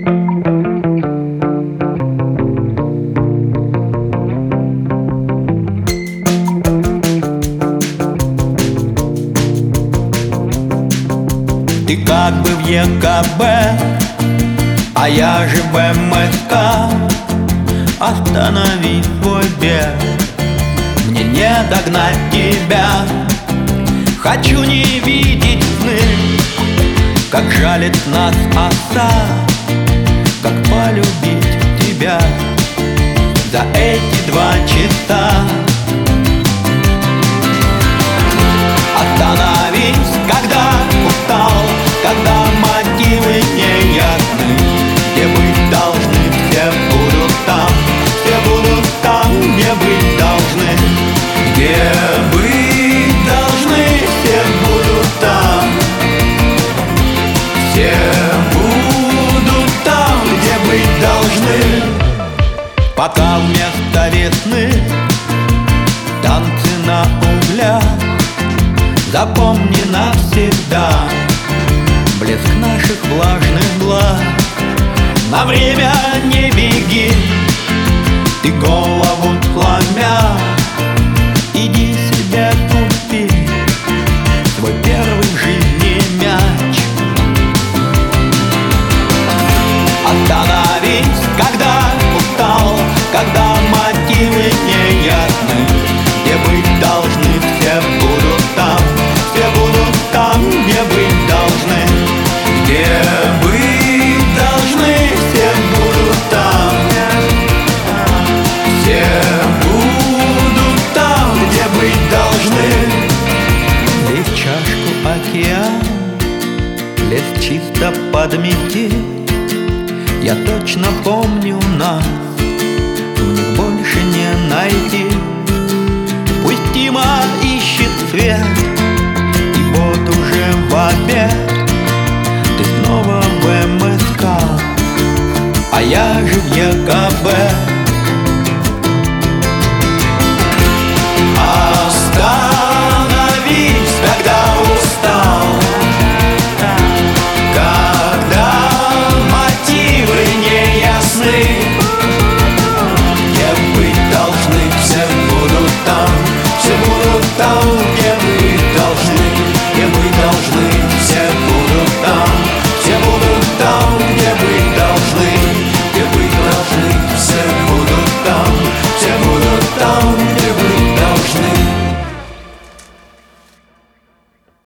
Ты как бы в ЕКБ, а я же в МСК. Останови свой бег, мне не догнать тебя. Хочу не видеть сны, как жалит нас оса, как полюбить тебя за эти 2 часа. Остановись, когда устал, когда мотивы не ясны. Где быть должны, все будут там, все будут там, где быть должны. Где быть должны, все будут там, все будут там, где быть должны. Пока вместо весны танцы на углях, запомни навсегда блеск наших влажных глаз. На время не беги, ты голову сломя, иди себе купи свой первый в жизни мяч. Остановись, когда устал, когда мотивы не ясны. Где быть должны, все будут там, все будут там, где быть должны. Где быть должны, все будут там, все будут там, где быть должны. Лей чашку океан, лес чисто подмети. Я точно помню нас, в них больше не найти. Пусть Тима ищет свет, и вот уже в обед ты снова в МСК, а я же в ЕКБ.